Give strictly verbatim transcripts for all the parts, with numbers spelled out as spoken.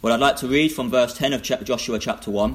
Well, I'd like to read from verse ten of Joshua chapter one.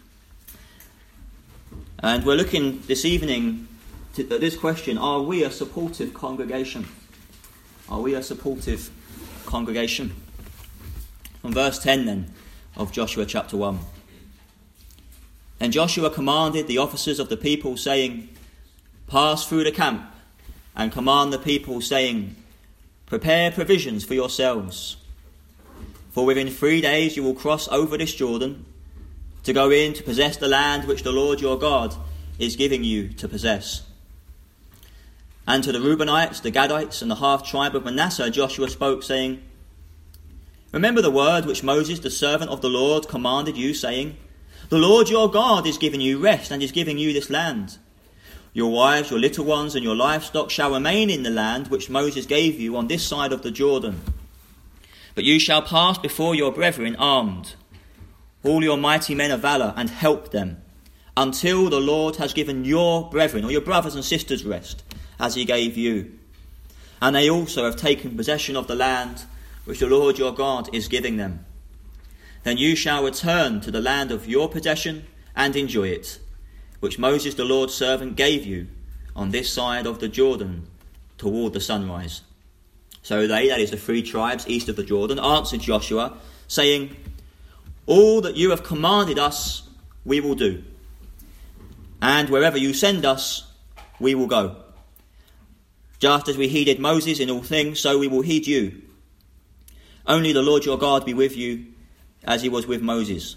And we're looking this evening at this question: are we a supportive congregation? Are we a supportive congregation? From verse ten then of Joshua chapter one. And Joshua commanded the officers of the people, saying, pass through the camp and command the people, saying, prepare provisions for yourselves. For within three days you will cross over this Jordan to go in to possess the land which the Lord your God is giving you to possess. And to the Reubenites, the Gadites, and the half-tribe of Manasseh, Joshua spoke, saying, remember the word which Moses, the servant of the Lord, commanded you, saying, the Lord your God is giving you rest and is giving you this land. Your wives, your little ones, and your livestock shall remain in the land which Moses gave you on this side of the Jordan. But you shall pass before your brethren armed, all your mighty men of valour, and help them, until the Lord has given your brethren, or your brothers and sisters, rest, as he gave you. And they also have taken possession of the land which the Lord your God is giving them. Then you shall return to the land of your possession and enjoy it, which Moses the Lord's servant gave you on this side of the Jordan toward the sunrise. So they, that is the three tribes east of the Jordan, answered Joshua, saying, all that you have commanded us we will do, and wherever you send us we will go. Just as we heeded Moses in all things, so we will heed you. Only the Lord your God be with you, as he was with Moses.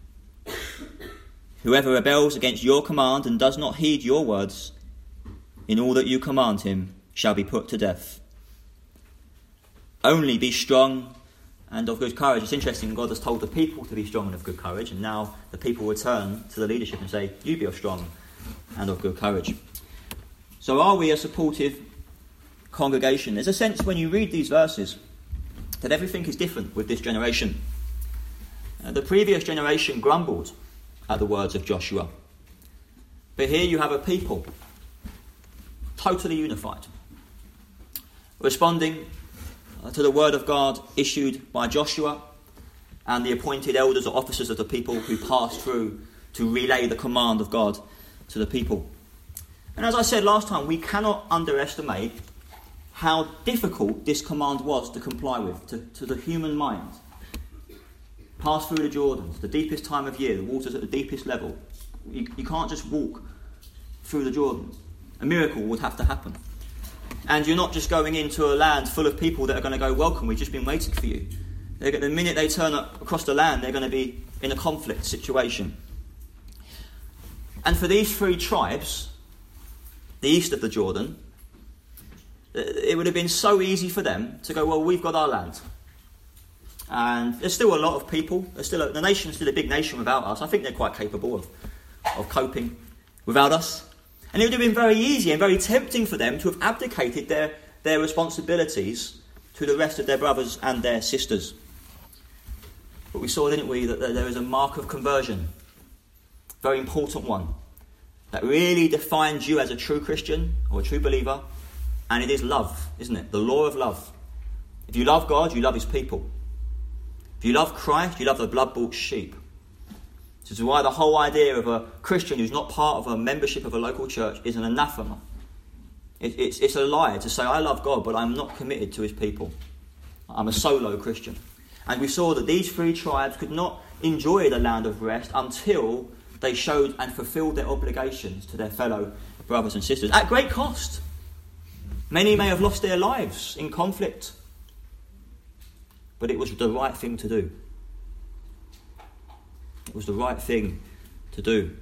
Whoever rebels against your command and does not heed your words, in all that you command him, shall be put to death. Only be strong and of good courage. It's interesting, God has told the people to be strong and of good courage, and now the people return to the leadership and say, you be of strong and of good courage. So are we a supportive congregation? There's a sense when you read these verses that everything is different with this generation. Uh, the previous generation grumbled at the words of Joshua. But here you have a people totally unified, responding to the word of God issued by Joshua and the appointed elders or officers of the people who passed through to relay the command of God to the people. And as I said last time, we cannot underestimate how difficult this command was to comply with, to, to the human mind. Pass through the Jordan, the deepest time of year, the water's at the deepest level. You, you can't just walk through the Jordan. A miracle would have to happen. And you're not just going into a land full of people that are going to go, welcome, we've just been waiting for you. They're, the minute they turn up across the land, they're going to be in a conflict situation. And for these three tribes, the east of the Jordan, it would have been so easy for them to go, well, we've got our land. And there's still a lot of people. There's still a, the nation's still a big nation without us. I think they're quite capable of, of coping without us. And it would have been very easy and very tempting for them to have abdicated their, their responsibilities to the rest of their brothers and their sisters. But we saw, didn't we, that there is a mark of conversion, very important one, that really defines you as a true Christian or a true believer, and it is love, isn't it? The law of love. If you love God, you love his people. If you love Christ, you love the blood-bought sheep. This is why the whole idea of a Christian who's not part of a membership of a local church is an anathema. It, it's, it's a lie to say, I love God, but I'm not committed to his people. I'm a solo Christian. And we saw that these three tribes could not enjoy the land of rest until they showed and fulfilled their obligations to their fellow brothers and sisters, at great cost. Many may have lost their lives in conflict, but it was the right thing to do. It was the right thing to do.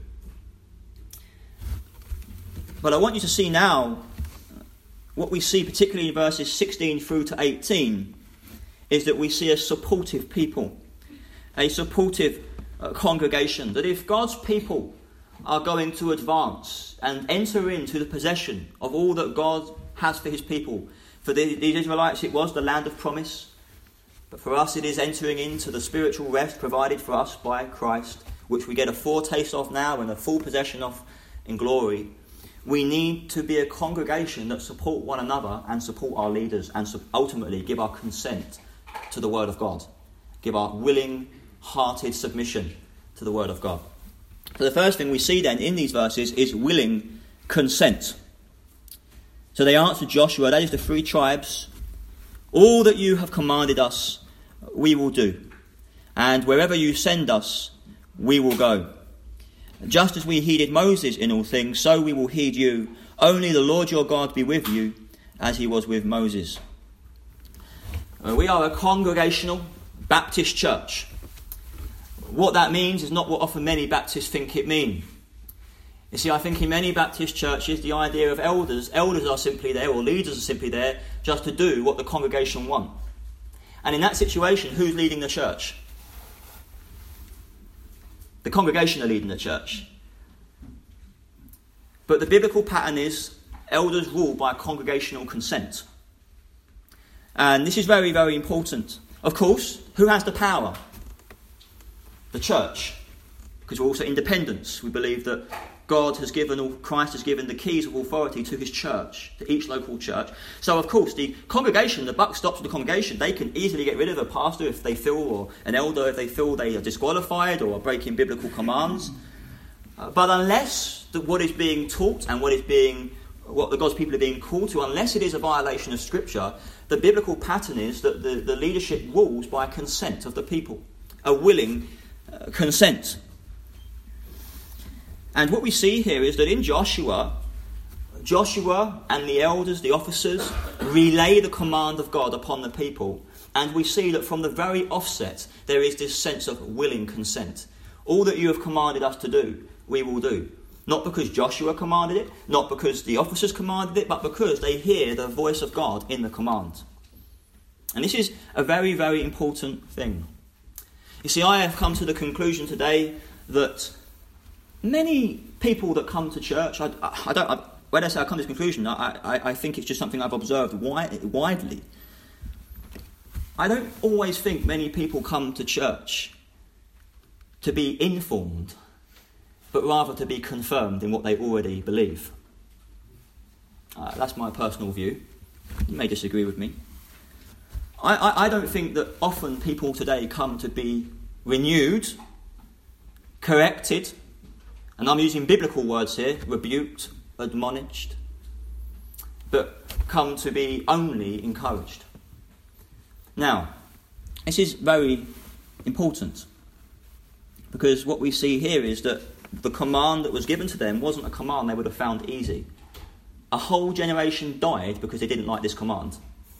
But I want you to see now, what we see particularly in verses sixteen through to eighteen, is that we see a supportive people, a supportive uh, congregation, that if God's people are going to advance and enter into the possession of all that God has for his people, for the, the Israelites it was the land of promise, but for us it is entering into the spiritual rest provided for us by Christ, which we get a foretaste of now and a full possession of in glory. We need to be a congregation that support one another and support our leaders and ultimately give our consent to the word of God give our willing-hearted submission to the word of God. So the first thing we see then in these verses is willing consent. So they answered Joshua, that is the three tribes, all that you have commanded us, we will do. And wherever you send us, we will go. Just as we heeded Moses in all things, so we will heed you. Only the Lord your God be with you, as he was with Moses. We are a congregational Baptist church. What that means is not what often many Baptists think it means. You see, I think in many Baptist churches, the idea of elders, elders are simply there, or leaders are simply there, just to do what the congregation want. And in that situation, who's leading the church? The congregation are leading the church. But the biblical pattern is elders rule by congregational consent. And this is very, very important. Of course, who has the power? The church. Because we're also independents. We believe that God has given, or Christ has given the keys of authority to his church, to each local church. So, of course, the congregation, the buck stops with the congregation. They can easily get rid of a pastor if they feel, or an elder if they feel they are disqualified or are breaking biblical commands. Uh, but unless the, what is being taught and what is being, what the God's people are being called to, unless it is a violation of Scripture, the biblical pattern is that the, the leadership rules by consent of the people, a willing uh, consent. And what we see here is that in Joshua, Joshua and the elders, the officers, relay the command of God upon the people. And we see that from the very offset, there is this sense of willing consent. All that you have commanded us to do, we will do. Not because Joshua commanded it, not because the officers commanded it, but because they hear the voice of God in the command. And this is a very, very important thing. You see, I have come to the conclusion today that many people that come to church, I, I don't. I, when I say I come to this conclusion, I, I, I think it's just something I've observed wide, widely. I don't always think many people come to church to be informed, but rather to be confirmed in what they already believe. Uh, that's my personal view. You may disagree with me. I, I, I don't think that often people today come to be renewed, corrected, and I'm using biblical words here, rebuked, admonished, but come to be only encouraged. Now, this is very important, because what we see here is that the command that was given to them wasn't a command they would have found easy. A whole generation died because they didn't like this command.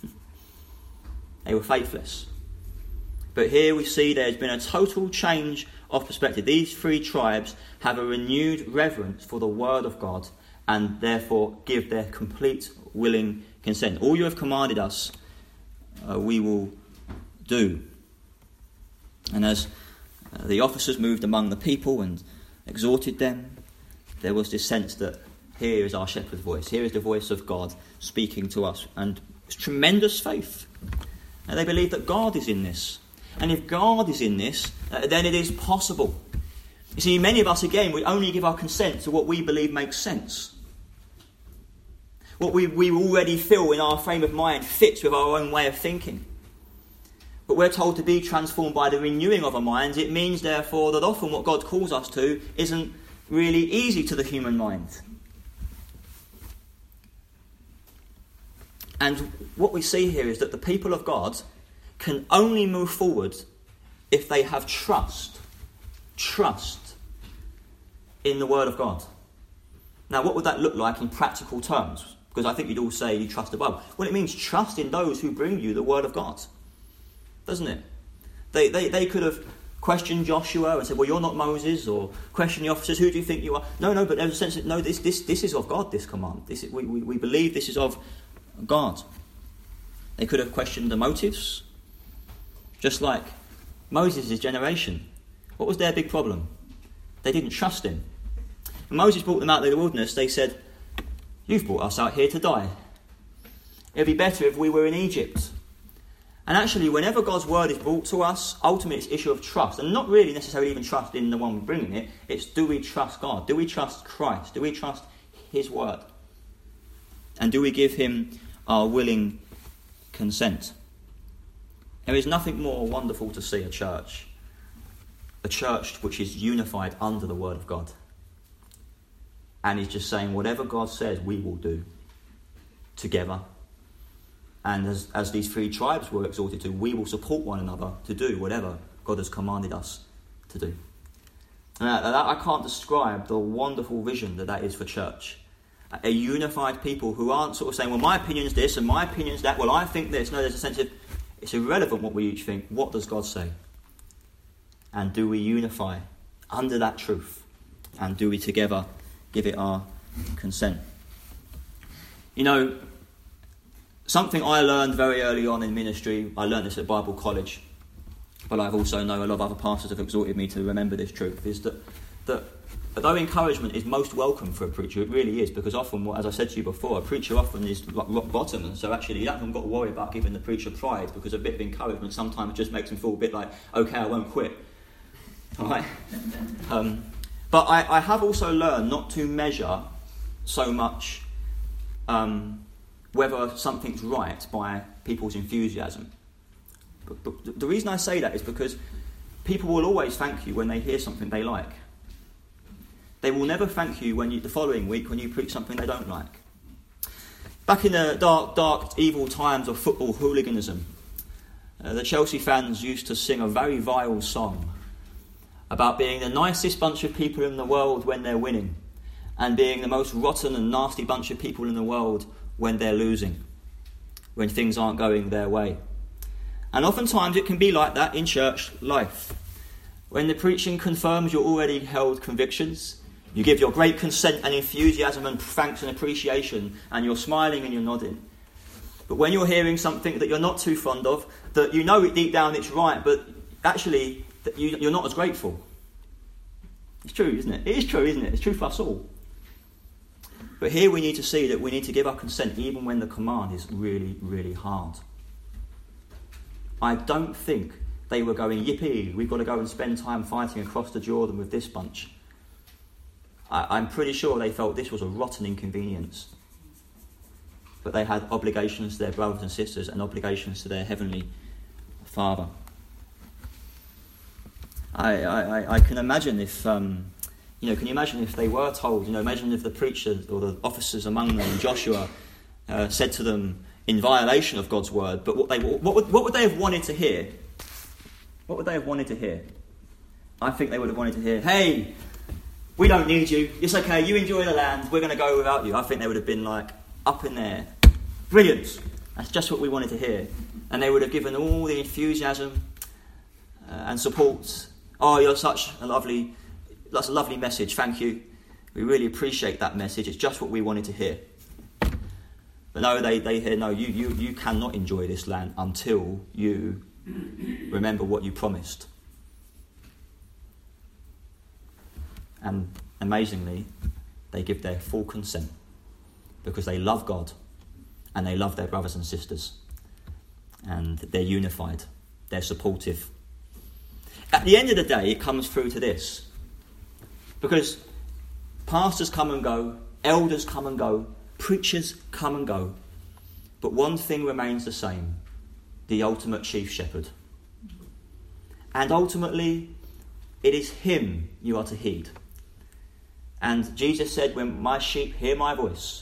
They were faithless. But here we see there's been a total change of perspective. These three tribes have a renewed reverence for the word of God and therefore give their complete willing consent. All you have commanded us, uh, we will do. And as uh, the officers moved among the people and exhorted them, there was this sense that here is our shepherd's voice. Here is the voice of God speaking to us. And it's tremendous faith. And they believe that God is in this. And if God is in this, uh, then it is possible. You see, many of us, again, we only give our consent to what we believe makes sense. What we, we already feel in our frame of mind fits with our own way of thinking. But we're told to be transformed by the renewing of our minds. It means, therefore, that often what God calls us to isn't really easy to the human mind. And what we see here is that the people of God can only move forward if they have trust, trust in the Word of God. Now, what would that look like in practical terms? Because I think you'd all say you trust the Bible. Well, it means trust in those who bring you the Word of God, doesn't it? They, they, they could have questioned Joshua and said, well, you're not Moses, or question the officers, who do you think you are? No, no, but there's a sense that, no, this this this is of God, this command. This is, we, we, we believe this is of God. They could have questioned the motives, just like Moses' generation. What was their big problem? They didn't trust him. When Moses brought them out of the wilderness, they said, you've brought us out here to die. It would be better if we were in Egypt. And actually, whenever God's word is brought to us, ultimately it's an issue of trust. And not really necessarily even trust in the one bringing it. It's, do we trust God? Do we trust Christ? Do we trust his word? And do we give him our willing consent? There is nothing more wonderful to see a church, a church which is unified under the Word of God. And is just saying, whatever God says, we will do together. And as, as these three tribes were exhorted to, we will support one another to do whatever God has commanded us to do. And that, that, I can't describe the wonderful vision that that is for church. A unified people who aren't sort of saying, well, my opinion is this and my opinion is that. Well, I think this. No, there's a sense of, it's irrelevant what we each think. What does God say? And do we unify under that truth? And do we together give it our consent? You know, something I learned very early on in ministry, I learned this at Bible college, but I've also known a lot of other pastors have exhorted me to remember this truth, is that, that although encouragement is most welcome for a preacher, it really is, because often, as I said to you before, a preacher often is rock bottom, and so actually you haven't got to worry about giving the preacher pride, because a bit of encouragement sometimes just makes him feel a bit like, okay, I won't quit. All right? Um, but I, I have also learned not to measure so much um, whether something's right by people's enthusiasm. But, but the reason I say that is because people will always thank you when they hear something they like. They will never thank you when you, the following week when you preach something they don't like. Back in the dark, dark, evil times of football hooliganism, uh, the Chelsea fans used to sing a very vile song about being the nicest bunch of people in the world when they're winning, and being the most rotten and nasty bunch of people in the world when they're losing, when things aren't going their way. And oftentimes it can be like that in church life. When the preaching confirms your already held convictions, you give your great consent and enthusiasm and thanks and appreciation, and you're smiling and you're nodding. But when you're hearing something that you're not too fond of, that you know it deep down it's right, but actually that you, you're not as grateful. It's true, isn't it? It is true, isn't it? It's true for us all. But here we need to see that we need to give our consent even when the command is really, really hard. I don't think they were going, yippee, we've got to go and spend time fighting across the Jordan with this bunch. I, I'm pretty sure they felt this was a rotten inconvenience. But they had obligations to their brothers and sisters and obligations to their heavenly Father. I, I, I can imagine if, um, you know, can you imagine if they were told, you know, imagine if the preachers or the officers among them, Joshua, uh, said to them in violation of God's word, but what they what would, what would they have wanted to hear? What would they have wanted to hear? I think they would have wanted to hear, hey, we don't need you. It's okay, you enjoy the land. We're going to go without you. I think they would have been like, up in there. Brilliant. That's just what we wanted to hear. And they would have given all the enthusiasm uh, and support. Oh, you're such a lovely, that's a lovely message. Thank you. We really appreciate that message. It's just what we wanted to hear. But no, they, they hear, no, you, you, you cannot enjoy this land until you remember what you promised. And amazingly, they give their full consent because they love God and they love their brothers and sisters. And they're unified. They're supportive. At the end of the day, it comes through to this. Because pastors come and go, elders come and go, preachers come and go. But one thing remains the same. The ultimate chief shepherd. And ultimately, it is him you are to heed. And Jesus said, when my sheep hear my voice,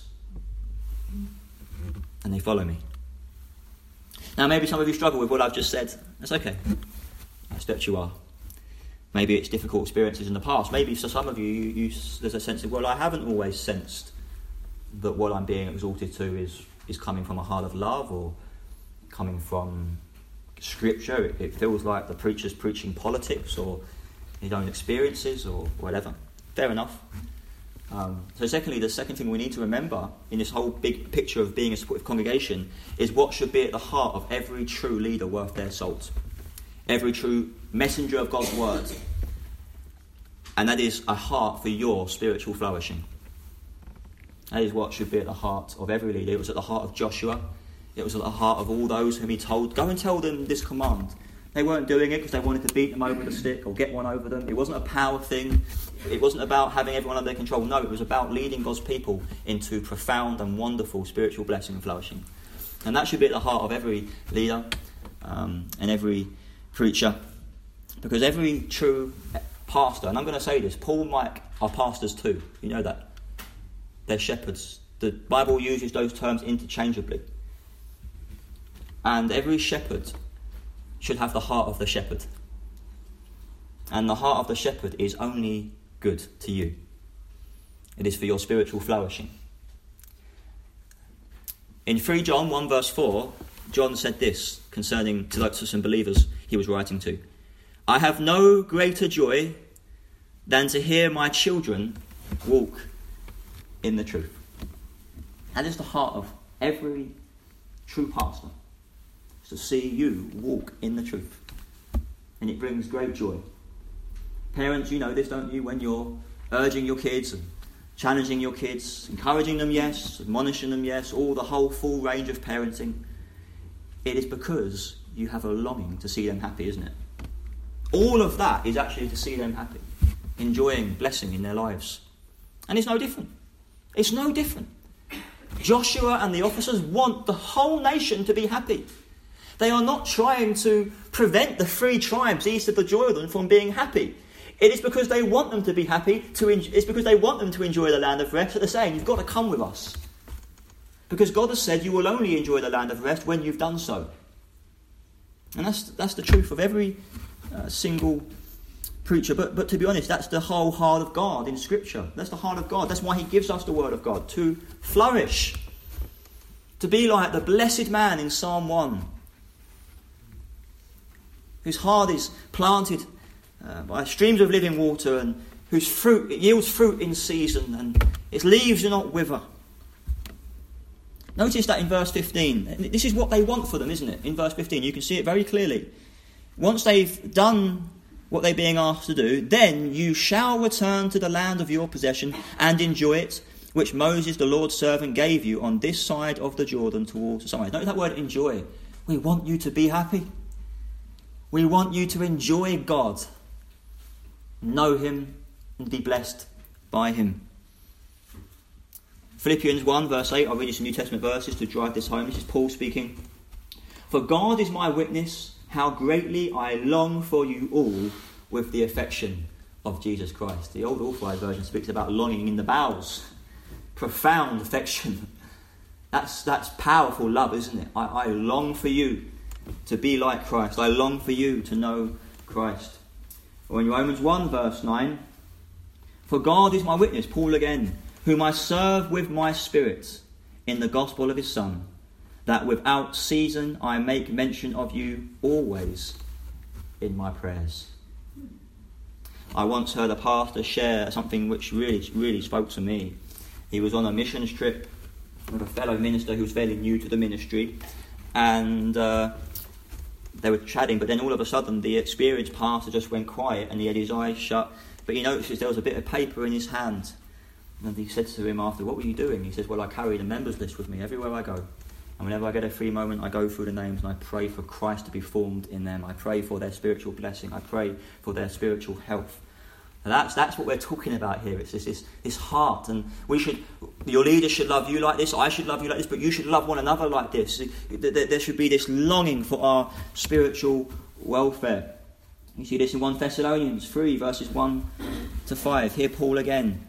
and they follow me. Now, maybe some of you struggle with what I've just said. That's okay. I expect you are. Maybe it's difficult experiences in the past. Maybe for some of you, you, you there's a sense of, well, I haven't always sensed that what I'm being exalted to is, is coming from a heart of love or coming from Scripture. It, it feels like the preacher's preaching politics or his own experiences or whatever. Fair enough. Um, so secondly, the second thing we need to remember in this whole big picture of being a supportive congregation is what should be at the heart of every true leader worth their salt. Every true messenger of God's word. And that is a heart for your spiritual flourishing. That is what should be at the heart of every leader. It was at the heart of Joshua. It was at the heart of all those whom he told, go and tell them this command. They weren't doing it because they wanted to beat them over the stick or get one over them. It wasn't a power thing. It wasn't about having everyone under their control. No, it was about leading God's people into profound and wonderful spiritual blessing and flourishing. And that should be at the heart of every leader. um, and every preacher. Because every true pastor, and I'm going to say this, Paul and Mike are pastors too. You know that. They're shepherds. The Bible uses those terms interchangeably. And every shepherd should have the heart of the shepherd. And the heart of the shepherd is only good to you. It is for your spiritual flourishing. In First John one verse four, John said this concerning to some believers he was writing to. I have no greater joy than to hear my children walk in the truth. That is the heart of every true pastor, is to see you walk in the truth. And it brings great joy. Parents, you know this, don't you? When you're urging your kids and challenging your kids, encouraging them, yes, admonishing them, yes, all the whole full range of parenting, it is because you have a longing to see them happy, isn't it? All of that is actually to see them happy, enjoying blessing in their lives. And it's no different. It's no different. Joshua and the officers want the whole nation to be happy. They are not trying to prevent the three tribes east of the Jordan from being happy. It is because they want them to be happy. To en- it's because they want them to enjoy the land of rest that they're saying, you've got to come with us. Because God has said you will only enjoy the land of rest when you've done so. And that's that's the truth of every uh, single preacher. But, but to be honest, that's the whole heart of God in Scripture. That's the heart of God. That's why he gives us the word of God, to flourish. To be like the blessed man in Psalm one, whose heart is planted uh, by streams of living water, and whose fruit it yields fruit in season, and its leaves do not wither. Notice that in verse fifteen. This is what they want for them, isn't it? In verse fifteen, you can see it very clearly. Once they've done what they're being asked to do, then you shall return to the land of your possession and enjoy it, which Moses, the Lord's servant, gave you on this side of the Jordan towards the sunrise. Notice that word enjoy. We want you to be happy. We want you to enjoy God, know him, and be blessed by him. Philippians one verse eight, I'll read you some New Testament verses to drive this home. This is Paul speaking. For God is my witness, how greatly I long for you all with the affection of Jesus Christ. The old Authorized Version speaks about longing in the bowels. Profound affection. That's that's powerful love, isn't it? I, I long for you to be like Christ. I long for you to know Christ. Or in Romans one verse nine, for God is my witness, Paul again, whom I serve with my spirit in the gospel of his Son, that without season I make mention of you always in my prayers. I once heard a pastor share something which really, really spoke to me. He was on a missions trip with a fellow minister who was fairly new to the ministry, and uh, they were chatting, but then all of a sudden the experienced pastor just went quiet and he had his eyes shut, but he noticed there was a bit of paper in his hand. And he said to him after, what were you doing? He says, well, I carry the members list with me everywhere I go. And whenever I get a free moment, I go through the names and I pray for Christ to be formed in them. I pray for their spiritual blessing. I pray for their spiritual health. And that's that's what we're talking about here. It's this, this this heart, and we should. Your leaders should love you like this. I should love you like this. But you should love one another like this. There should be this longing for our spiritual welfare. You see this in First Thessalonians three verses one to five. Here Paul again.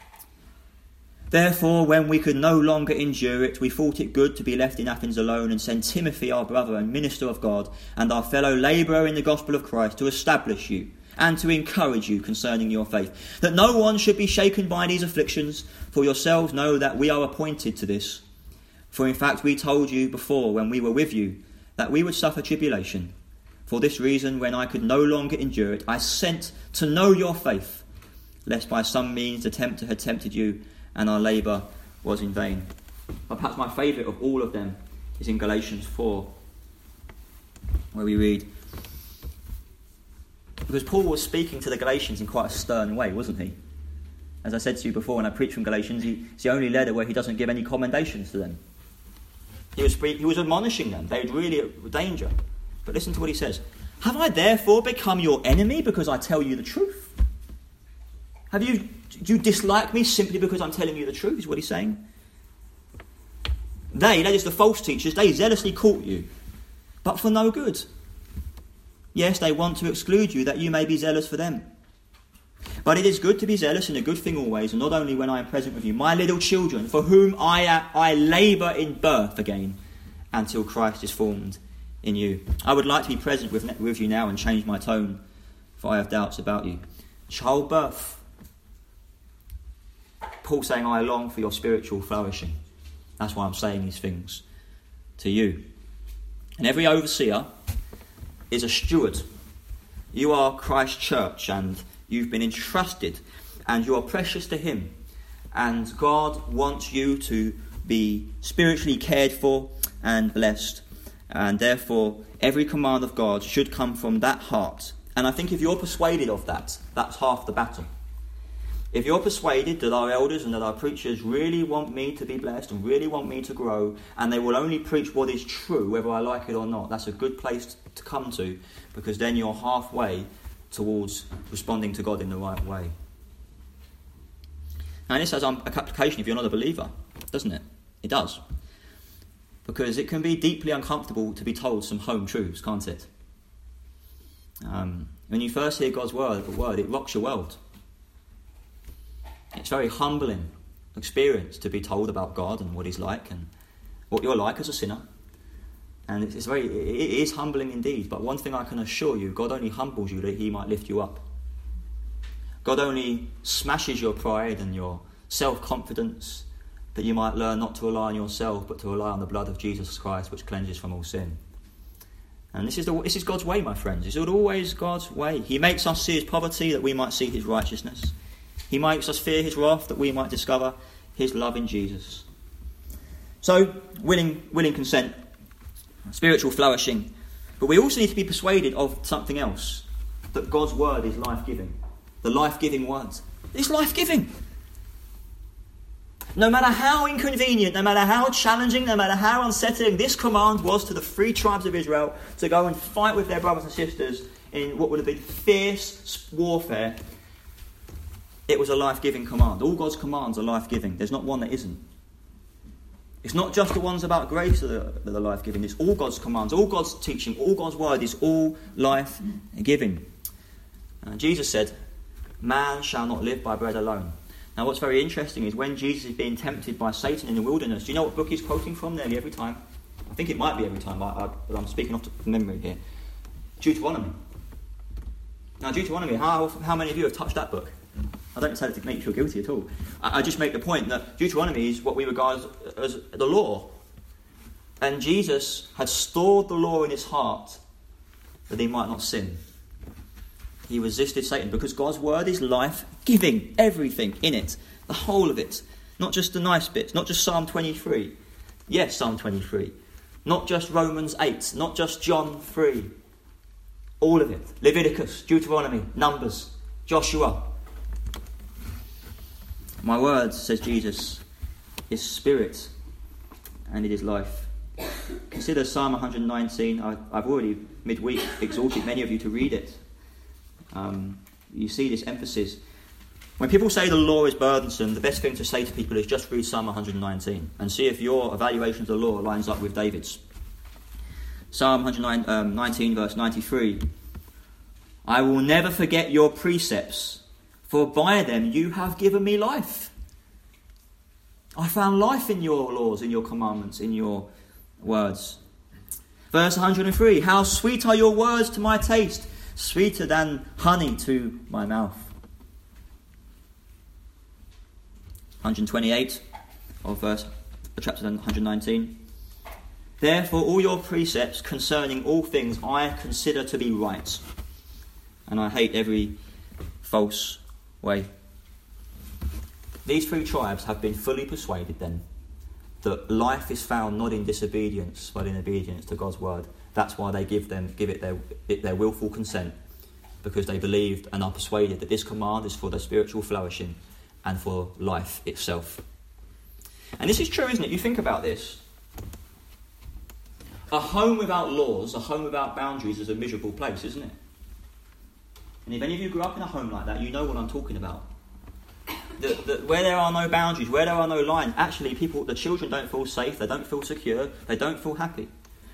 Therefore, when we could no longer endure it, we thought it good to be left in Athens alone, and send Timothy, our brother and minister of God, and our fellow labourer in the gospel of Christ, to establish you and to encourage you concerning your faith, that no one should be shaken by these afflictions, for yourselves know that we are appointed to this. For in fact we told you before, when we were with you, that we would suffer tribulation. For this reason, when I could no longer endure it, I sent to know your faith, lest by some means the tempter had tempted you, and our labour was in vain. But perhaps my favourite of all of them is in Galatians four, where we read, because Paul was speaking to the Galatians in quite a stern way, wasn't he? As I said to you before when I preached from Galatians, he, it's the only letter where he doesn't give any commendations to them. He was, he was admonishing them. They were really in danger. But listen to what he says. Have I therefore become your enemy because I tell you the truth? Have you, do you dislike me simply because I'm telling you the truth, is what he's saying? They, that is the false teachers, they zealously court you. but for no good. Yes, they want to exclude you, that you may be zealous for them. But it is good to be zealous in a good thing always, and not only when I am present with you. My little children, for whom I, I labour in birth again, until Christ is formed in you. I would like to be present with, with you now and change my tone, for I have doubts about you. Childbirth. Paul saying, I long for your spiritual flourishing. That's why I'm saying these things to you. And every overseer is a steward. You are Christ's church, and you've been entrusted, and you are precious to him. And God wants you to be spiritually cared for and blessed. And therefore, every command of God should come from that heart. And I think if you're persuaded of that, that's half the battle. If you're persuaded that our elders and that our preachers really want me to be blessed and really want me to grow, and they will only preach what is true, whether I like it or not, that's a good place to come to, because then you're halfway towards responding to God in the right way. Now this has an application if you're not a believer, doesn't it? It does. Because it can be deeply uncomfortable to be told some home truths, can't it? Um, when you first hear God's word, the word, it rocks your world. It's a very humbling experience to be told about God and what he's like and what you're like as a sinner. And it's very, it is humbling indeed. But one thing I can assure you, God only humbles you that he might lift you up. God only smashes your pride and your self-confidence that you might learn not to rely on yourself but to rely on the blood of Jesus Christ, which cleanses from all sin. And this is the, this is God's way, my friends. It's always God's way. He makes us see his poverty that we might see his righteousness. He makes us fear his wrath that we might discover his love in Jesus. So, willing, willing consent, spiritual flourishing. But we also need to be persuaded of something else. That God's word is life-giving. The life-giving word. It's life-giving. No matter how inconvenient, no matter how challenging, no matter how unsettling this command was to the three tribes of Israel to go and fight with their brothers and sisters in what would have been fierce warfare, it was a life-giving command. All God's commands are life-giving. There's not one that isn't. It's not just the ones about grace that are, that are life-giving. It's all God's commands, all God's teaching, all God's word is all life-giving. Uh, Jesus said, man shall not live by bread alone. Now what's very interesting is when Jesus is being tempted by Satan in the wilderness, do you know what book he's quoting from nearly every time? I think it might be every time, I, I, but I'm speaking off the memory here. Deuteronomy. Now Deuteronomy, how, how many of you have touched that book? I don't say it to make you feel guilty at all. I, I just make the point that Deuteronomy is what we regard as, as the law. And Jesus had stored the law in his heart that he might not sin. He resisted Satan because God's word is life-giving. Everything in it. The whole of it. Not just the nice bits. Not just Psalm twenty-three. Yes, Psalm twenty-three. Not just Romans eight. Not just John three. All of it. Leviticus, Deuteronomy, Numbers, Joshua. My word, says Jesus, is spirit and it is life. Consider Psalm one nineteen. I, I've already midweek exhorted many of you to read it. Um, you see this emphasis. When people say the law is burdensome, the best thing to say to people is just read Psalm one nineteen and see if your evaluation of the law lines up with David's. Psalm one nineteen verse ninety-three. I will never forget your precepts, for by them you have given me life. I found life in your laws, in your commandments, in your words. Verse one hundred three. How sweet are your words to my taste, sweeter than honey to my mouth. one hundred twenty-eight of verse chapter one hundred nineteen. Therefore all your precepts concerning all things I consider to be right, and I hate every false way. These three tribes have been fully persuaded then that life is found not in disobedience but in obedience to God's word. That's why they give them give it their it their willful consent, because they believed and are persuaded that this command is for their spiritual flourishing and for life itself. And this is true, isn't it? You think about this. A home without laws, a home without boundaries is a miserable place, isn't it? And if any of you grew up in a home like that, you know what I'm talking about. The, the, where there are no boundaries, where there are no lines, actually people, the children don't feel safe, they don't feel secure, they don't feel happy.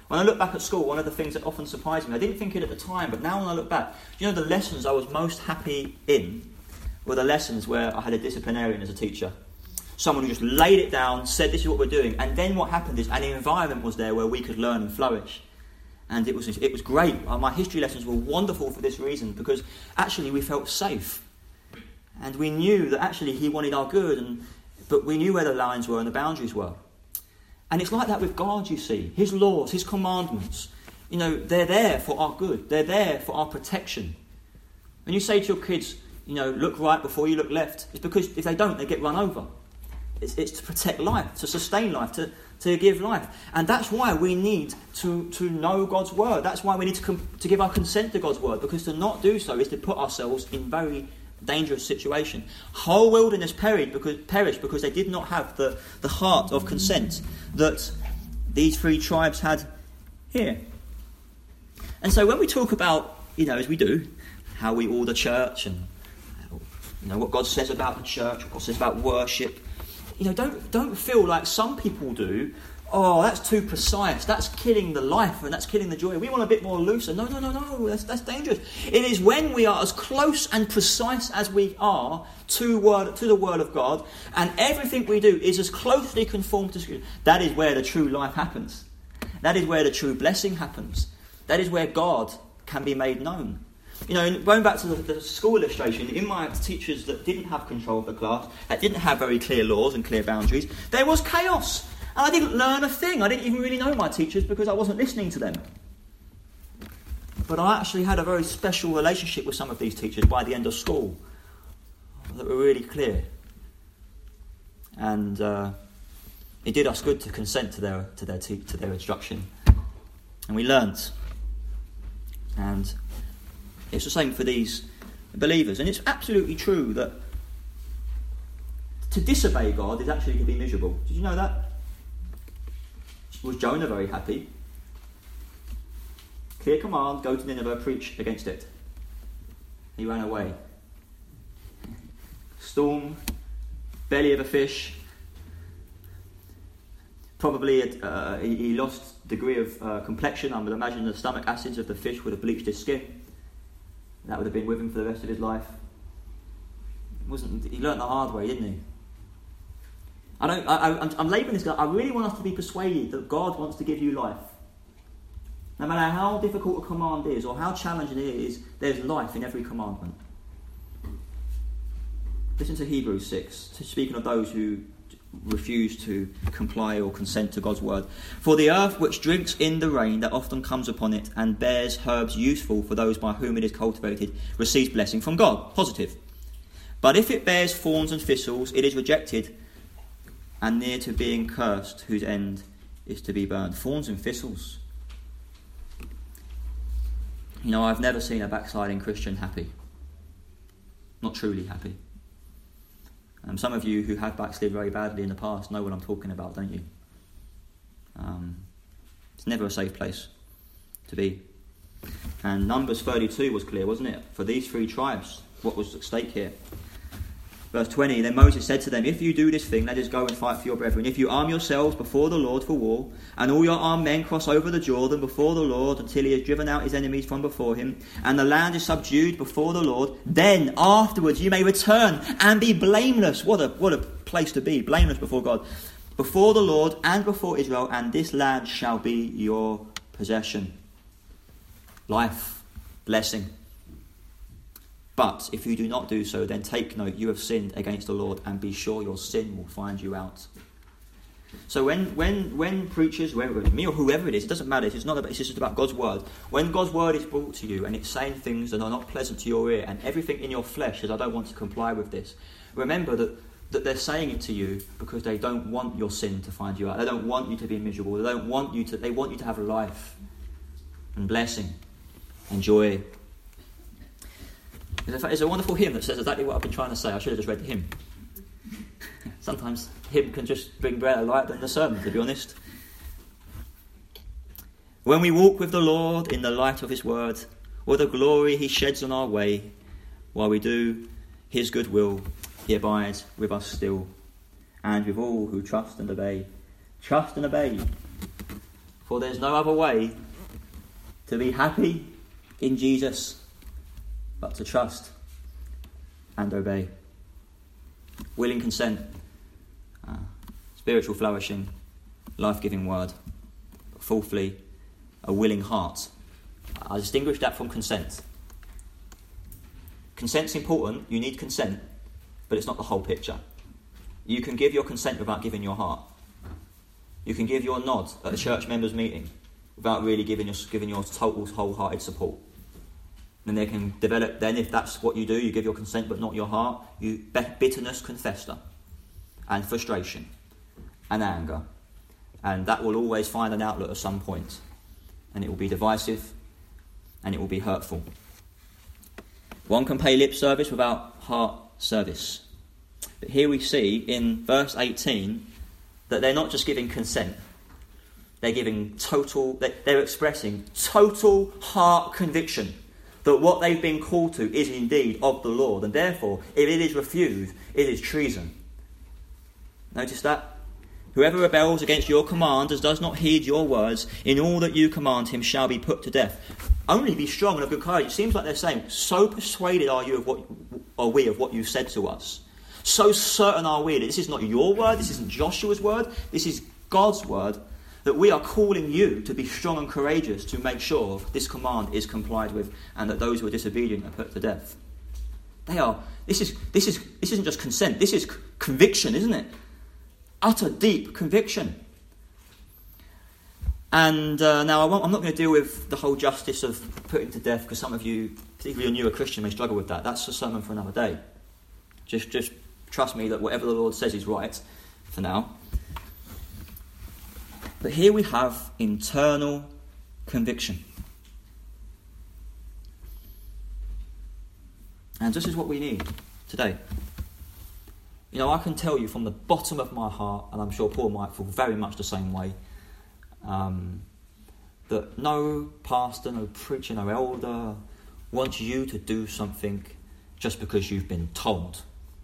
When I look back at school, one of the things that often surprised me, I didn't think it at the time, but now when I look back, you know, the lessons I was most happy in were the lessons where I had a disciplinarian as a teacher. Someone who just laid it down, said this is what we're doing, and then what happened is an environment was there where we could learn and flourish. And it was it was great. My history lessons were wonderful for this reason, because actually we felt safe. And we knew that actually he wanted our good, and but we knew where the lines were and the boundaries were. And it's like that with God, you see. His laws, his commandments, you know, they're there for our good. They're there for our protection. When you say to your kids, you know, look right before you look left, it's because if they don't, they get run over. It's, it's to protect life, to sustain life, to, to give life. And that's why we need to, to know God's word. That's why we need to, com- to give our consent to God's word, because to not do so is to put ourselves in very dangerous situation. Whole wilderness perished because, perished because they did not have the, the heart of consent that these three tribes had here. And so when we talk about, you know, as we do, how we order church and, you know, what God says about the church, what God says about worship, you know, don't don't feel like some people do, oh, that's too precise, that's killing the life and that's killing the joy. We want a bit more looser. No, no, no, no, that's, that's dangerous. It is when we are as close and precise as we are to word to the Word of God, and everything we do is as closely conformed to Scripture. That is where the true life happens. That is where the true blessing happens. That is where God can be made known. You know, going back to the, the school illustration, in my teachers that didn't have control of the class, that didn't have very clear laws and clear boundaries, there was chaos. And I didn't learn a thing. I didn't even really know my teachers because I wasn't listening to them. But I actually had a very special relationship with some of these teachers by the end of school that were really clear. And uh, it did us good to consent to their to their te- to their instruction. And we learnt. And it's the same for these believers. And it's absolutely true that to disobey God is actually to be miserable. Did you know that? Was Jonah very happy? Clear command, go to Nineveh, preach against it. He ran away. Storm, belly of a fish. Probably uh, he, he lost degree of uh, complexion. I would imagine the stomach acids of the fish would have bleached his skin. That would have been with him for the rest of his life. It wasn't he learnt the hard way, didn't he? I don't. I, I, I'm, I'm labelling this because I really want us to be persuaded that God wants to give you life. No matter how difficult a command is or how challenging it is, there's life in every commandment. Listen to Hebrews six, speaking of those who refuse to comply or consent to God's word. For the earth which drinks in the rain that often comes upon it and bears herbs useful for those by whom it is cultivated receives blessing from God. Positive. But if it bears thorns and thistles, it is rejected and near to being cursed, whose end is to be burned. Thorns and thistles. You know, I've never seen a backsliding Christian happy. Not truly happy. Um, some of you who have backslid very badly in the past know what I'm talking about, don't you? Um, it's never a safe place to be. And Numbers thirty-two was clear, wasn't it? For these three tribes, what was at stake here? Verse twenty, then Moses said to them, if you do this thing, let us go and fight for your brethren. If you arm yourselves before the Lord for war, and all your armed men cross over the Jordan before the Lord until he has driven out his enemies from before him, and the land is subdued before the Lord, then afterwards you may return and be blameless. What a, what a place to be, blameless before God. Before the Lord and before Israel, and this land shall be your possession. Life, blessing. But if you do not do so, then take note, you have sinned against the Lord, and be sure your sin will find you out. So when when when preachers, whether it's me or whoever it is, it doesn't matter, it's not about, it's just about God's word. When God's word is brought to you and it's saying things that are not pleasant to your ear, and everything in your flesh says, I don't want to comply with this, remember that, that they're saying it to you because they don't want your sin to find you out. They don't want you to be miserable. They don't want you to, they want you to have life and blessing and joy. In fact, there's a wonderful hymn that says exactly what I've been trying to say. I should have just read the hymn. Sometimes hymn can just bring greater light than the sermon, to be honest. When we walk with the Lord in the light of his word, what the glory he sheds on our way, while we do his good will, he abides with us still, and with all who trust and obey. Trust and obey. For there's no other way to be happy in Jesus but to trust and obey. Willing consent, uh, spiritual flourishing, life-giving word. But fourthly, a willing heart. I distinguish that from consent. Consent's important, you need consent, but it's not the whole picture. You can give your consent without giving your heart. You can give your nod at a church members' meeting without really giving your, giving your total, wholehearted support. Then they can develop, then if that's what you do, you give your consent but not your heart, you bitterness can fester, and frustration, and anger. And that will always find an outlet at some point. And it will be divisive, and it will be hurtful. One can pay lip service without heart service. But here we see in verse eighteen that they're not just giving consent. They're giving total, they're expressing total heart conviction that what they've been called to is indeed of the Lord. And therefore, if it is refused, it is treason. Notice that? Whoever rebels against your command and does not heed your words, in all that you command him shall be put to death. Only be strong and of good courage. It seems like they're saying, so persuaded are you of what are we of what you've said to us. So certain are we that this is not your word, this isn't Joshua's word, this is God's word, that we are calling you to be strong and courageous to make sure this command is complied with and that those who are disobedient are put to death. They are, this is, this is, this isn't just consent, this is conviction, isn't it? Utter deep conviction. And uh, now I won't, I'm not going to deal with the whole justice of putting to death, because some of you, particularly a newer Christian, may struggle with that. That's a sermon for another day. Just, just trust me that whatever the Lord says is right for now. But here we have internal conviction. And this is what we need today. You know, I can tell you from the bottom of my heart, and I'm sure Paul might feel very much the same way, um, that no pastor, no preacher, no elder wants you to do something just because you've been told.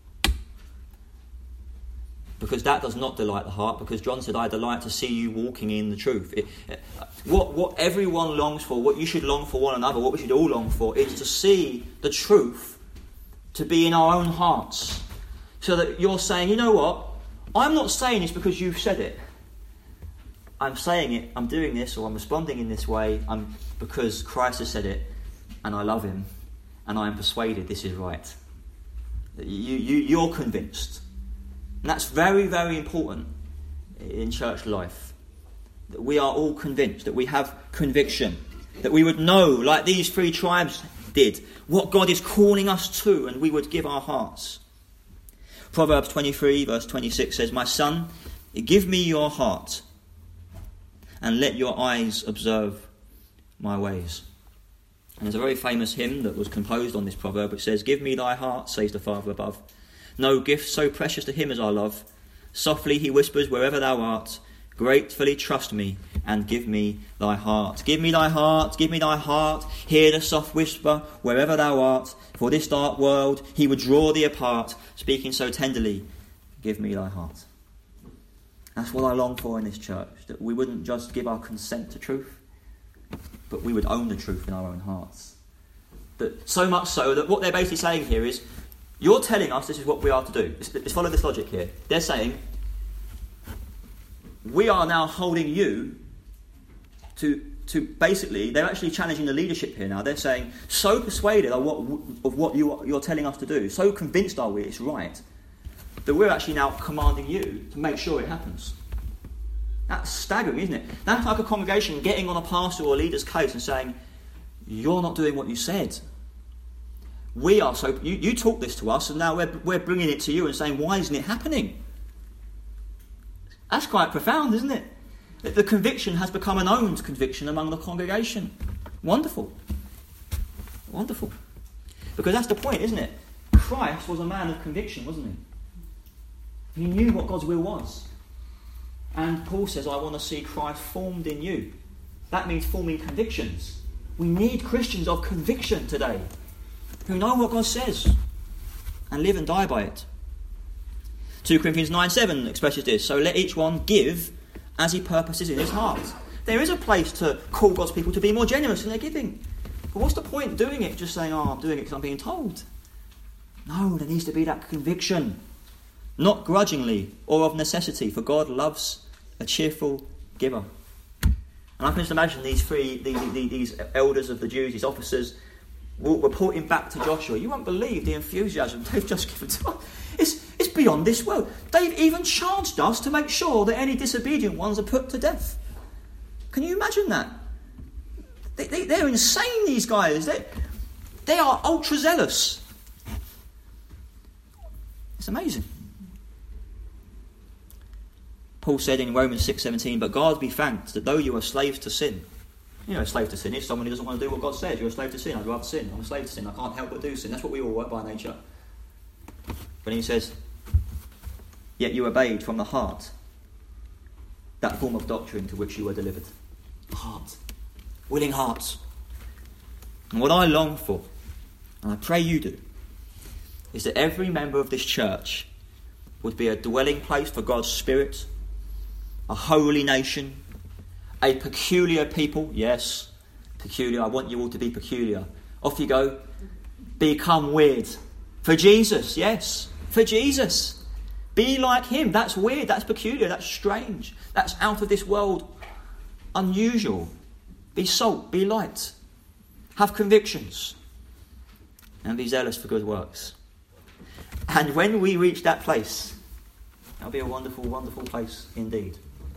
Because that does not delight the heart, because John said, I delight to see you walking in the truth. It, it, what, what everyone longs for, what you should long for one another, what we should all long for, is to see the truth to be in our own hearts. So that you're saying, you know what, I'm not saying this because you've said it. I'm saying it, I'm doing this, or I'm responding in this way I'm, because Christ has said it, and I love him, and I am persuaded this is right. You, you, you're convinced. And that's very, very important in church life. That we are all convinced, that we have conviction. That we would know, like these three tribes did, what God is calling us to, and we would give our hearts. Proverbs twenty-three, verse twenty-six says, My son, give me your heart, and let your eyes observe my ways. And there's a very famous hymn that was composed on this proverb, which says, Give me thy heart, says the Father above. No gift so precious to him as our love. Softly he whispers wherever thou art, gratefully trust me and give me thy heart. Give me thy heart, give me thy heart. Hear the soft whisper wherever thou art. For this dark world he would draw thee apart, speaking so tenderly, give me thy heart. That's what I long for in this church, that we wouldn't just give our consent to truth, but we would own the truth in our own hearts. That so much so that what they're basically saying here is, you're telling us this is what we are to do. Let's, let's follow this logic here. They're saying, we are now holding you to, to basically, they're actually challenging the leadership here now. They're saying, so persuaded of what, of what you, you're telling us to do, so convinced are we it's right, that we're actually now commanding you to make sure it happens. That's staggering, isn't it? That's like a congregation getting on a pastor or a leader's case and saying, you're not doing what you said. We are so, you, you taught this to us, and now we're, we're bringing it to you and saying, why isn't it happening? That's quite profound, isn't it? That the conviction has become an owned conviction among the congregation. Wonderful. Wonderful. Because that's the point, isn't it? Christ was a man of conviction, wasn't he? He knew what God's will was. And Paul says, I want to see Christ formed in you. That means forming convictions. We need Christians of conviction today, who know what God says and live and die by it. Second Corinthians nine seven expresses this. So let each one give as he purposes in his heart, there is a place to call God's people to be more generous in their giving. But what's the point doing it, just saying, oh, I'm doing it because I'm being told? No, there needs to be that conviction. Not grudgingly or of necessity, for God loves a cheerful giver. And I can just imagine these three, these, these, these elders of the Jews, these officers, reporting back to Joshua. You won't believe the enthusiasm they've just given to us. It's, it's beyond this world. They've even charged us to make sure that any disobedient ones are put to death. Can you imagine that? They, they, they're insane, these guys. They, they are ultra zealous. It's amazing. Paul said in Romans six seventeen, but God be thanked that though you are slaves to sin. You know, a slave to sin is someone who doesn't want to do what God says. You're a slave to sin. I'd rather sin. I'm a slave to sin. I can't help but do sin. That's what we all are by nature. But he says, yet you obeyed from the heart that form of doctrine to which you were delivered. Heart. Willing hearts. And what I long for, and I pray you do, is that every member of this church would be a dwelling place for God's Spirit, a holy nation, a peculiar people. Yes, peculiar. I want you all to be peculiar. Off you go. Become weird. For Jesus, yes. For Jesus. Be like him. That's weird. That's peculiar. That's strange. That's out of this world. Unusual. Be salt. Be light. Have convictions. And be zealous for good works. And when we reach that place, that'll be a wonderful, wonderful place indeed.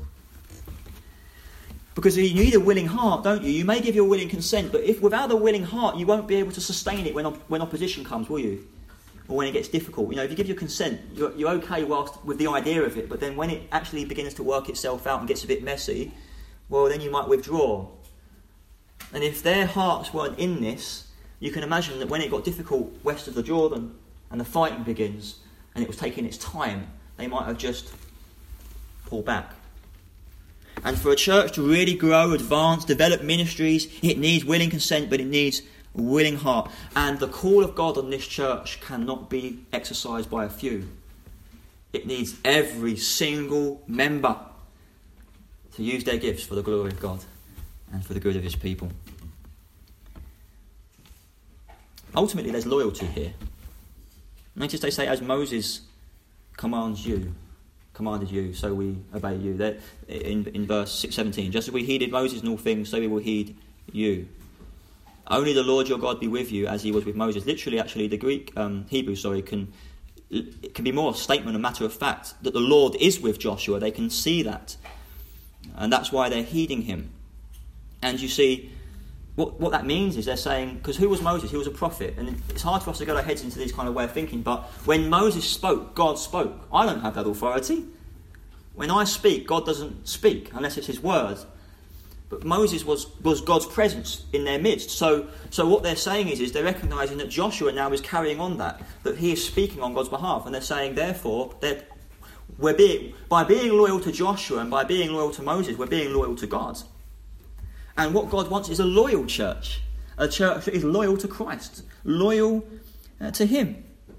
Because you need a willing heart, don't you? You may give your willing consent, but if without a willing heart, you won't be able to sustain it when when opposition comes, will you? Or when it gets difficult. You know, if you give your consent, you're, you're okay whilst with the idea of it, but then when it actually begins to work itself out and gets a bit messy, well, then you might withdraw. And if their hearts weren't in this, you can imagine that when it got difficult west of the Jordan and the fighting begins and it was taking its time, they might have just pulled back. And for a church to really grow, advance, develop ministries, it needs willing consent, but it needs a willing heart. And the call of God on this church cannot be exercised by a few. It needs every single member to use their gifts for the glory of God and for the good of his people. Ultimately, there's loyalty here. Notice they say, as Moses commands you, commanded you, so we obey you. That in, in verse six seventeen, just as we heeded Moses in all things, so we will heed you. Only the Lord your God be with you as he was with Moses. Literally, actually, the Greek, um, Hebrew, sorry, can it can be more a statement, a matter of fact, that the Lord is with Joshua. They can see that. And that's why they're heeding him. And you see, what, what that means is they're saying, because who was Moses? He was a prophet. And it's hard for us to get our heads into this kind of way of thinking, but when Moses spoke, God spoke. I don't have that authority. When I speak, God doesn't speak, unless it's his word. But Moses was, was God's presence in their midst. So so what they're saying is, is they're recognising that Joshua now is carrying on that, that he is speaking on God's behalf. And they're saying, therefore, they're, we're being, by being loyal to Joshua and by being loyal to Moses, we're being loyal to God. And what God wants is a loyal church, a church that is loyal to Christ, loyal uh, to him.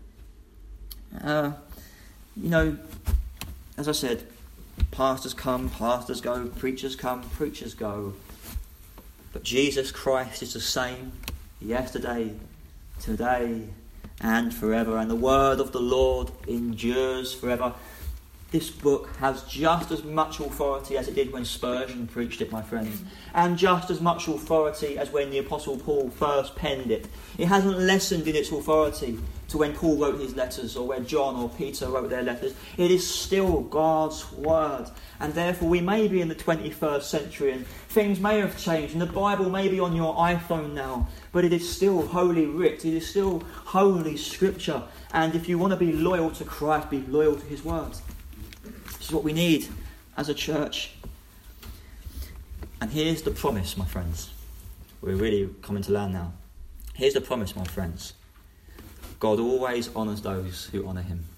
Uh, you know, as I said, pastors come, pastors go, preachers come, preachers go. But Jesus Christ is the same yesterday, today, and forever. And the word of the Lord endures forever. This book has just as much authority as it did when Spurgeon preached it, my friends. And just as much authority as when the Apostle Paul first penned it. It hasn't lessened in its authority to when Paul wrote his letters or when John or Peter wrote their letters. It is still God's word. And therefore we may be in the twenty-first century and things may have changed and the Bible may be on your iPhone now, but it is still holy writ. It is still holy scripture. And if you want to be loyal to Christ, be loyal to his word. This is what we need as a church. And here's the promise, my friends. We're really coming to land now. Here's the promise, my friends. God always honours those who honour him.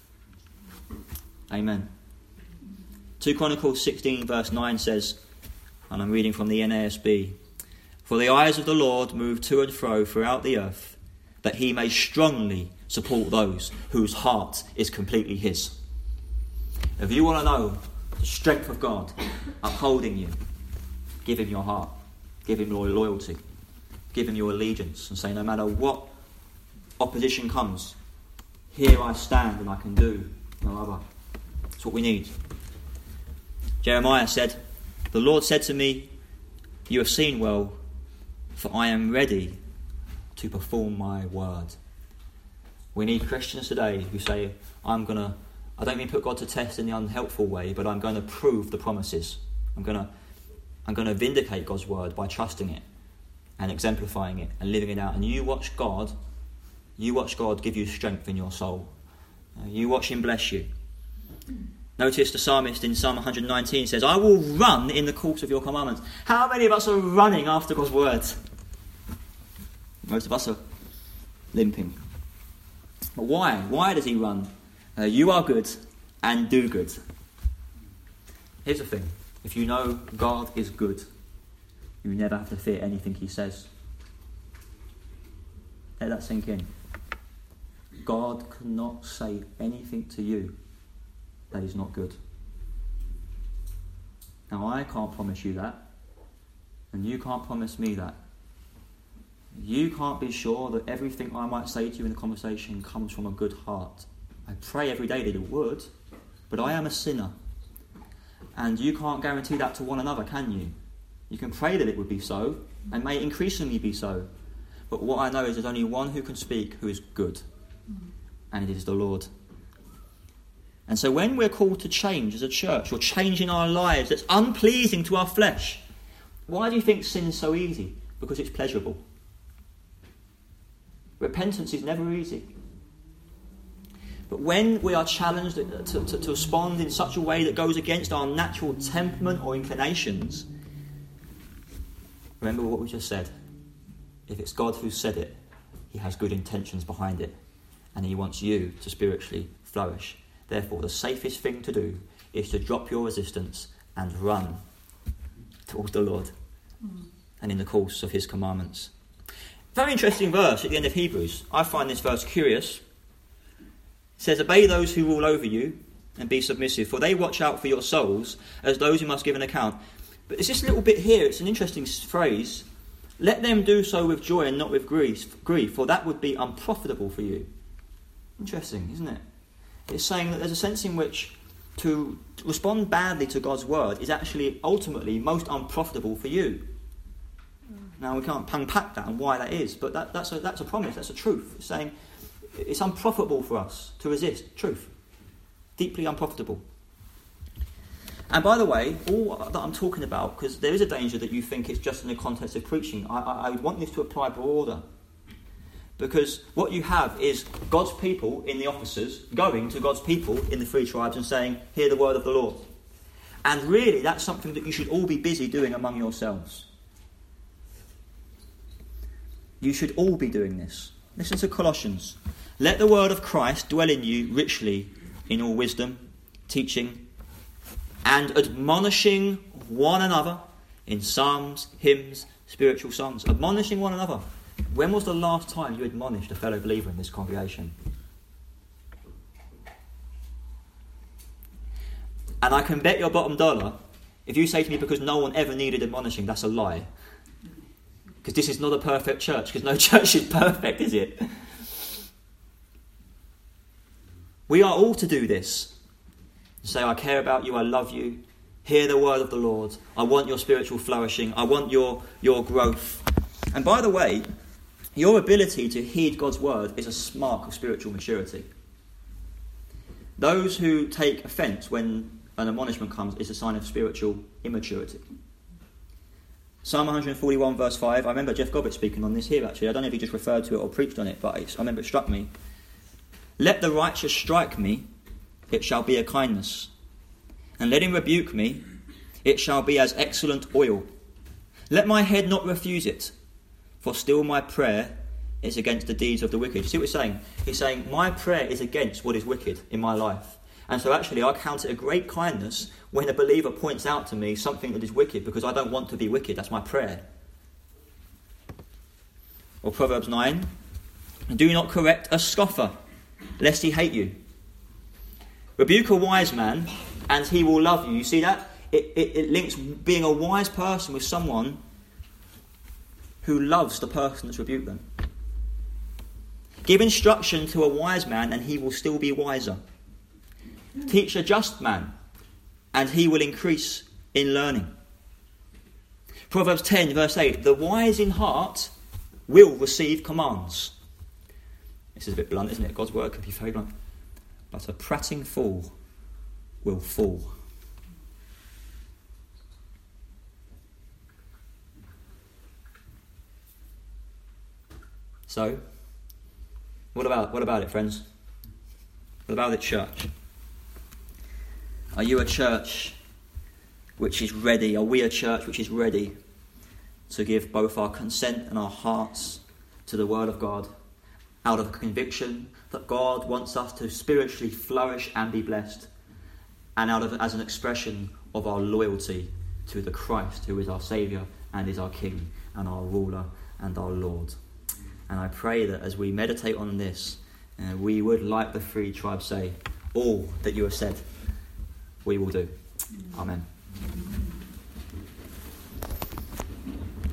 Amen. Second Chronicles sixteen verse nine says, and I'm reading from the N A S B, for the eyes of the Lord move to and fro throughout the earth, that he may strongly support those whose heart is completely his. If you want to know the strength of God upholding you, give him your heart. Give him your loyalty. Give him your allegiance. And say, no matter what opposition comes, here I stand and I can do no other. That's what we need. Jeremiah said, the Lord said to me, you have seen well, for I am ready to perform my word. We need Christians today who say, I'm going to, I don't mean put God to test in the unhelpful way, but I'm going to prove the promises. I'm going to, I'm going to vindicate God's word by trusting it and exemplifying it and living it out. And you watch God, you watch God give you strength in your soul. You watch him bless you. Notice the psalmist in Psalm one nineteen says, I will run in the course of your commandments. How many of us are running after God's word? Most of us are limping. But why? Why does he run? Uh, you are good and do good. Here's the thing. If you know God is good, you never have to fear anything he says. Let that sink in. God cannot say anything to you that is not good. Now, I can't promise you that, and you can't promise me that. You can't be sure that everything I might say to you in the conversation comes from a good heart. I pray every day that it would, but I am a sinner. And you can't guarantee that to one another, can you? You can pray that it would be so, and may increasingly be so. But what I know is there's only one who can speak who is good, and it is the Lord. And so when we're called to change as a church, or change in our lives that's unpleasing to our flesh, why do you think sin is so easy? Because it's pleasurable. Repentance is never easy. But when we are challenged to, to, to respond in such a way that goes against our natural temperament or inclinations, remember what we just said. If it's God who said it, he has good intentions behind it, and he wants you to spiritually flourish. Therefore, the safest thing to do is to drop your resistance and run towards the Lord mm. and in the course of his commandments. Very interesting verse at the end of Hebrews. I find this verse curious. It says, obey those who rule over you and be submissive, for they watch out for your souls as those who must give an account. But it's this little bit here, it's an interesting phrase. Let them do so with joy and not with grief, grief, for that would be unprofitable for you. Interesting, isn't it? It's saying that there's a sense in which to respond badly to God's word is actually ultimately most unprofitable for you. Now, we can't unpack that and why that is, but that, that's, a, that's a promise, that's a truth. It's saying it's unprofitable for us to resist truth. Deeply unprofitable. And by the way, all that I'm talking about, because there is a danger that you think it's just in the context of preaching, I, I, I want this to apply broader. Because what you have is God's people in the offices going to God's people in the three tribes and saying, hear the word of the Lord. And really, that's something that you should all be busy doing among yourselves. You should all be doing this. Listen to Colossians. Let the word of Christ dwell in you richly in all wisdom, teaching, and admonishing one another in psalms, hymns, spiritual songs. Admonishing one another. When was the last time you admonished a fellow believer in this congregation? And I can bet your bottom dollar, if you say to me because no one ever needed admonishing, that's a lie. Because this is not a perfect church, because no church is perfect, is it? We are all to do this. Say, I care about you, I love you. Hear the word of the Lord. I want your spiritual flourishing. I want your, your growth. And by the way, your ability to heed God's word is a mark of spiritual maturity. Those who take offence when an admonishment comes is a sign of spiritual immaturity. Psalm one forty-one verse five, I remember Jeff Gobbett speaking on this here actually. I don't know if he just referred to it or preached on it, but it's, I remember it struck me. Let the righteous strike me, it shall be a kindness. And let him rebuke me, it shall be as excellent oil. Let my head not refuse it, for still my prayer is against the deeds of the wicked. You see what he's saying? He's saying, my prayer is against what is wicked in my life. And so actually I count it a great kindness when a believer points out to me something that is wicked, because I don't want to be wicked. That's my prayer. Or Proverbs nine, do not correct a scoffer, lest he hate you. Rebuke a wise man, and he will love you. You see that? it, it, it links being a wise person with someone who loves the person that's rebuked them. Give instruction to a wise man and he will still be wiser. Teach a just man and he will increase in learning. Proverbs ten verse eight, the wise in heart will receive commands. This is a bit blunt, isn't it? God's word can be very blunt. But a prating fool will fall. So, what about what about it, friends? What about it, church? Are you a church which is ready? Are we a church which is ready to give both our consent and our hearts to the Word of God out of a conviction that God wants us to spiritually flourish and be blessed, and out of as an expression of our loyalty to the Christ who is our Saviour and is our King and our ruler and our Lord? And I pray that as we meditate on this, uh, we would, like the three tribes say, all that you have said, we will do. Amen.